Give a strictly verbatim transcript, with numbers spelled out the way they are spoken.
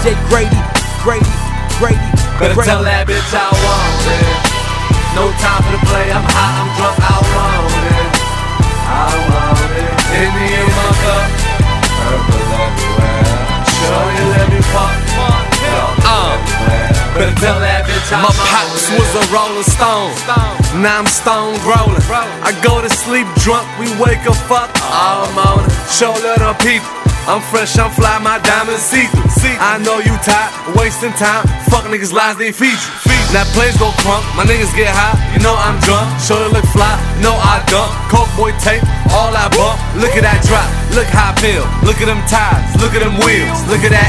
J Grady, Grady, Grady. Better Grady. tell that bitch I want it. No time for the play, I'm hot, I'm drunk, I want it. I want it. In the air, my cup, purple everywhere. Sure you let me fuck, uh, better tell that bitch I My want pops it. was a rolling stone, now I'm stone rolling. I go to sleep drunk, we wake up fuck all morning. Show little people, I'm fresh, I'm fly, my diamonds see through. I know you tired, wasting time, fuck niggas lies, they feed you. Now plays go crunk, my niggas get high, you know I'm drunk. Show you look fly, you know I dump. Coke boy tape, all I bump. Look at that drop, look how I feel. Look at them tires, look at them wheels, look at that